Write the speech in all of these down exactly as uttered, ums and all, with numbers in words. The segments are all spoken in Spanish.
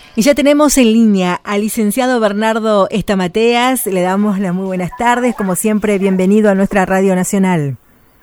Y ya tenemos en línea al licenciado Bernardo Estamateas. Le damos las muy buenas tardes. Como siempre, bienvenido a nuestra Radio Nacional.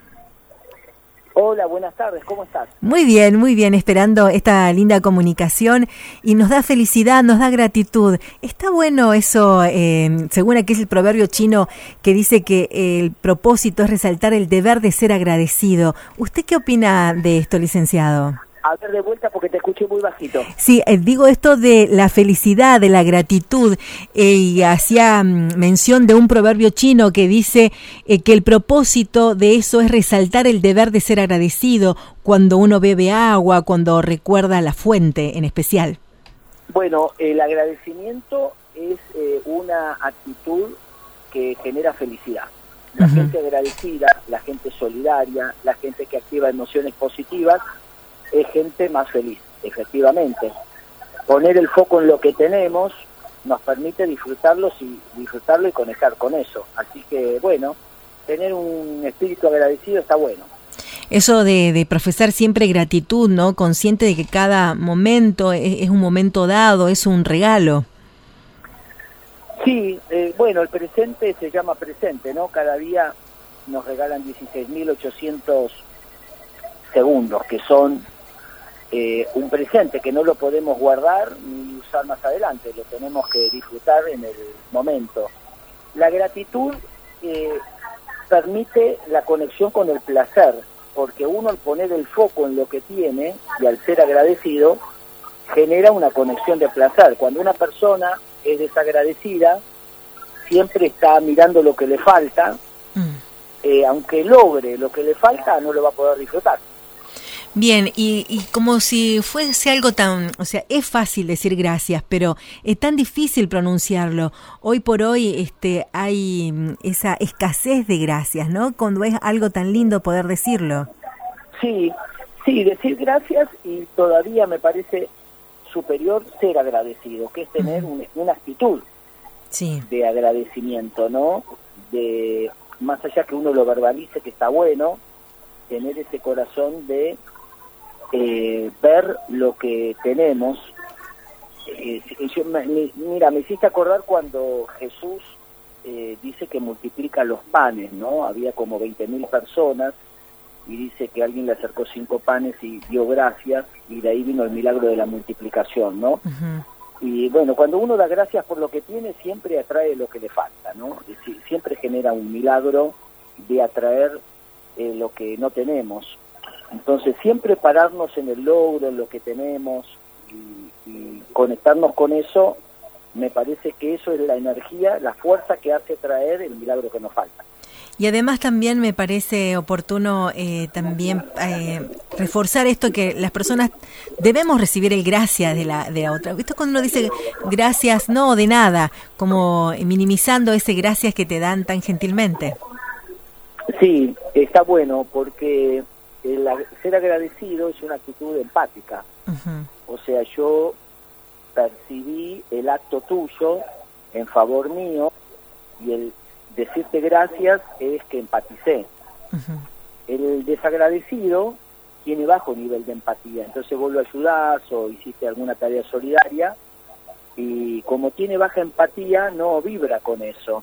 Hola, buenas tardes. ¿Cómo estás? Muy bien, muy bien. Esperando esta linda comunicación. Y nos da felicidad, nos da gratitud. Está bueno eso, eh, según aquí es el proverbio chino, que dice que el propósito es resaltar el deber de ser agradecido. ¿Usted qué opina de esto, licenciado? A ver, de vuelta porque te escuché muy bajito. Sí, eh, digo esto de la felicidad, de la gratitud, eh, y hacía mm, mención de un proverbio chino que dice eh, que el propósito de eso es resaltar el deber de ser agradecido cuando uno bebe agua, cuando recuerda la fuente en especial. Bueno, el agradecimiento es eh, una actitud que genera felicidad. La uh-huh. gente agradecida, la gente solidaria, la gente que activa emociones positivas, es gente más feliz, efectivamente. Poner el foco en lo que tenemos nos permite disfrutarlo y disfrutarlo y conectar con eso. Así que, bueno, tener un espíritu agradecido está bueno. Eso de, de profesar siempre gratitud, ¿no? Consciente de que cada momento es, es un momento dado, es un regalo. Sí, eh, bueno, el presente se llama presente, ¿no? Cada día nos regalan dieciséis mil ochocientos segundos, que son Eh, un presente que no lo podemos guardar ni usar más adelante, lo tenemos que disfrutar en el momento. La gratitud eh, permite la conexión con el placer, porque uno al poner el foco en lo que tiene y al ser agradecido, genera una conexión de placer. Cuando una persona es desagradecida, siempre está mirando lo que le falta, mm. eh, aunque logre lo que le falta, no lo va a poder disfrutar. Bien, y, y como si fuese algo tan, o sea, es fácil decir gracias, pero es tan difícil pronunciarlo. Hoy por hoy este, hay esa escasez de gracias, ¿no? Cuando es algo tan lindo poder decirlo. Sí, sí, decir gracias, y todavía me parece superior ser agradecido, que es tener uh-huh. un, una actitud sí. de agradecimiento, ¿no? De más allá que uno lo verbalice, que está bueno, tener ese corazón de Eh, ver lo que tenemos. Eh, yo, me, mira, me hiciste acordar cuando Jesús eh, dice que multiplica los panes, ¿no? Había como veinte mil personas y dice que alguien le acercó cinco panes y dio gracias, y de ahí vino el milagro de la multiplicación, ¿no? Uh-huh. Y bueno, cuando uno da gracias por lo que tiene, siempre atrae lo que le falta, ¿no? Es decir, siempre genera un milagro de atraer eh, lo que no tenemos. Entonces, siempre pararnos en el logro, en lo que tenemos, y, y conectarnos con eso, me parece que eso es la energía, la fuerza que hace traer el milagro que nos falta. Y además también me parece oportuno eh, también eh, reforzar esto, que las personas debemos recibir el gracias de la, de la otra. Esto cuando uno dice gracias, no, de nada, como minimizando ese gracias que te dan tan gentilmente. Sí, está bueno, porque el ser agradecido es una actitud empática. Uh-huh. O sea, yo percibí el acto tuyo en favor mío, y el decirte gracias es que empaticé. Uh-huh. El desagradecido tiene bajo nivel de empatía, entonces vos lo ayudás o hiciste alguna tarea solidaria, y como tiene baja empatía no vibra con eso.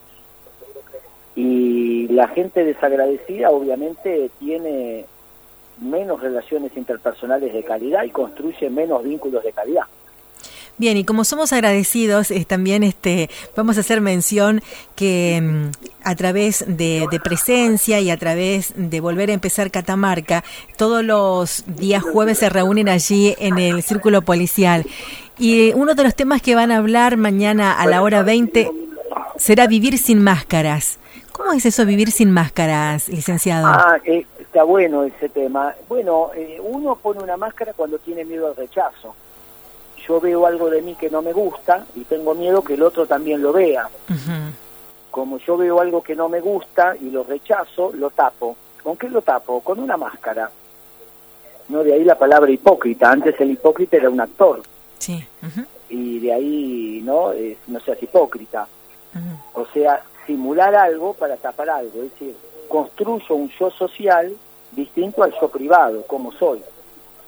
Y la gente desagradecida obviamente tiene menos relaciones interpersonales de calidad y construye menos vínculos de calidad. Bien, y como somos agradecidos, eh, también este vamos a hacer mención que mm, a través de, de presencia y a través de volver a empezar Catamarca, todos los días jueves se reúnen allí en el Círculo Policial. Y uno de los temas que van a hablar mañana a la hora veinte será vivir sin máscaras. ¿Cómo es eso, vivir sin máscaras, licenciado? Ah, eh, está bueno ese tema. Bueno, eh, uno pone una máscara cuando tiene miedo al rechazo. Yo veo algo de mí que no me gusta y tengo miedo que el otro también lo vea. Uh-huh. Como yo veo algo que no me gusta y lo rechazo, lo tapo. ¿Con qué lo tapo? Con una máscara. No, de ahí la palabra hipócrita. Antes el hipócrita era un actor. Sí. Uh-huh. Y de ahí, ¿no? Eh, no seas hipócrita. Uh-huh. O sea, simular algo para tapar algo, es decir, construyo un yo social distinto al yo privado, como soy.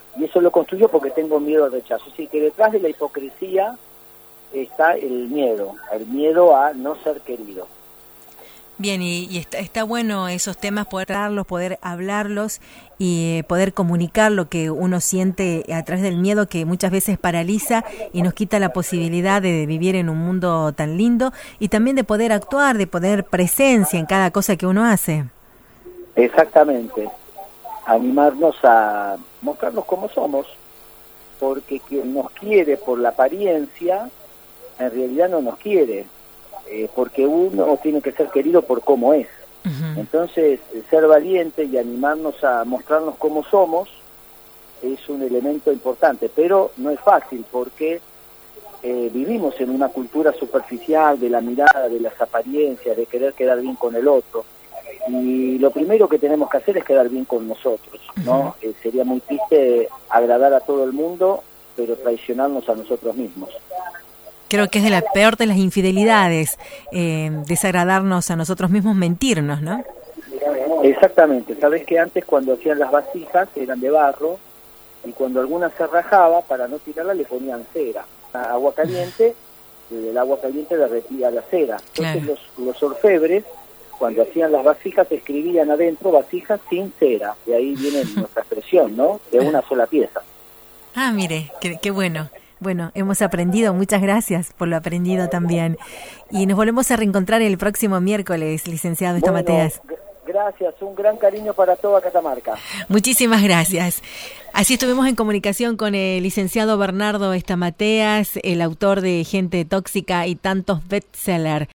y eso lo construyo porque tengo miedo al rechazo. Así que detrás de la hipocresía está el miedo, el miedo a no ser querido. Bien, y, y está, está bueno esos temas, poder darlos, poder hablarlos y eh, poder comunicar lo que uno siente a través del miedo, que muchas veces paraliza y nos quita la posibilidad de vivir en un mundo tan lindo, y también de poder actuar, de poder presencia en cada cosa que uno hace. Exactamente, animarnos a mostrarnos como somos, porque quien nos quiere por la apariencia, en realidad no nos quiere. Eh, porque uno tiene que ser querido por cómo es. Uh-huh. Entonces, ser valiente y animarnos a mostrarnos cómo somos es un elemento importante, pero no es fácil porque eh, vivimos en una cultura superficial de la mirada, de las apariencias, de querer quedar bien con el otro, y lo primero que tenemos que hacer es quedar bien con nosotros, ¿no? Uh-huh. Eh, sería muy triste agradar a todo el mundo, pero traicionarnos a nosotros mismos. Creo que es de la peor de las infidelidades, eh, desagradarnos a nosotros mismos, mentirnos, ¿no? Exactamente. Sabés que antes, cuando hacían las vasijas, eran de barro, y cuando alguna se rajaba, para no tirarla, le ponían cera. Agua caliente, el agua caliente derretía la cera. Entonces, claro, los, los orfebres, cuando hacían las vasijas, escribían adentro vasijas sin cera. De ahí viene nuestra expresión, ¿no? De una sola pieza. Ah, mire, qué, qué bueno. Bueno, hemos aprendido, muchas gracias por lo aprendido también. Y nos volvemos a reencontrar el próximo miércoles, licenciado Estamateas. Bueno, gracias, un gran cariño para toda Catamarca. Muchísimas gracias. Así estuvimos en comunicación con el licenciado Bernardo Estamateas, el autor de Gente Tóxica y tantos bestsellers.